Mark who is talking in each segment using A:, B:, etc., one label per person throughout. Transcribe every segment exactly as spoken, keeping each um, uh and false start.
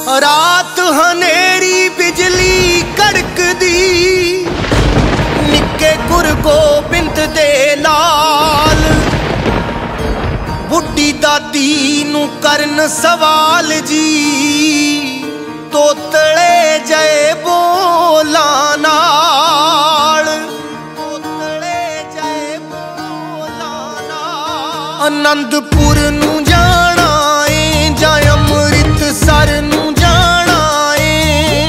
A: रात हनेरी बिजली कड़कदी निक्के गुर गोबिंद दे लाल बुढ़ी दादी नू करन सवाल जी तोतले जय बोला नाल तोतले जय बोला नाल आनंदपुर नू जाना ए जां अमृतसर नू जाना ए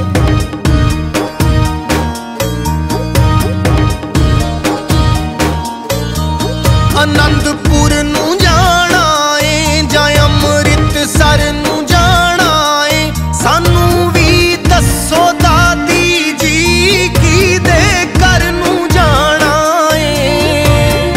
A: आनंदपुर नू जाना ए जां अमृतसर नू जाना ए सानू भी दसो दादी जी की दे घर नू जाना ए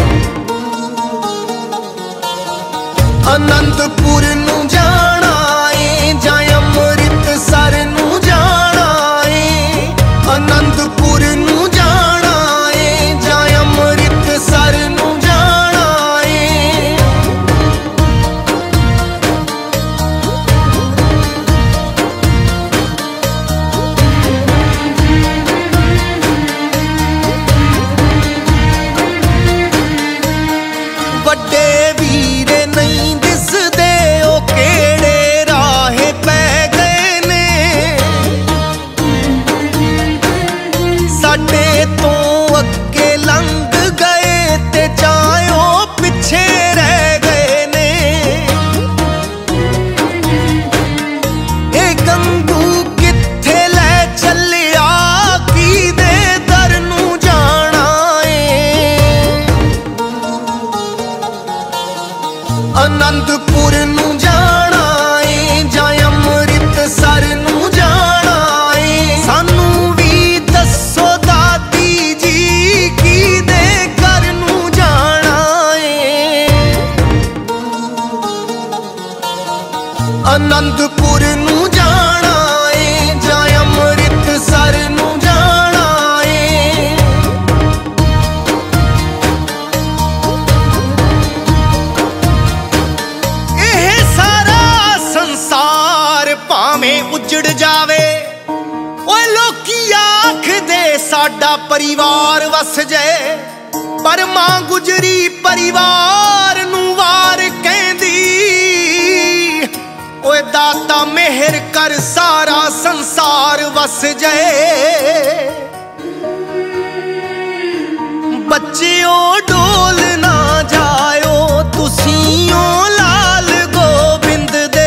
A: आनंदपुर नू जाना ए जां अमृतसर नू जाना ए आनंदपुर नू जाना ए जां अमृतसर नू जाना ए वड्डे वीरे नहीं दिसदे ओ केड़े राहे पै गए ने साडे तो अगे लंघ गए ते जाओ पिछे रह गए ने ए गंगू किथे लै चलिया की दे दर नू जाना ए आनंदपुर नू जाना ए जां अमृतसर नू जाना ए सानू भी दसो दादी जी की दे घर नू जाना ए आनंदपुर नू जाना ए जां अमृतसर नू जाना ए एह सारा संसार भावें उजड़ जावे ओए लोकी आखदे साडा परिवार वस जाए पर मां गुजरी परिवार नू वार कहंदी ओए दाता मेहर कर सारा संसार वस जाए बच्चियों डोल ना जाओ तुसियों लाल गोबिंद दे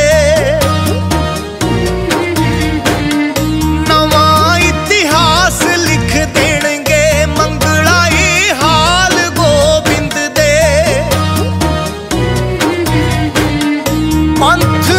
A: नवा इतिहास लिख देणगे मंगला ए हाल गोबिंद दे पंथ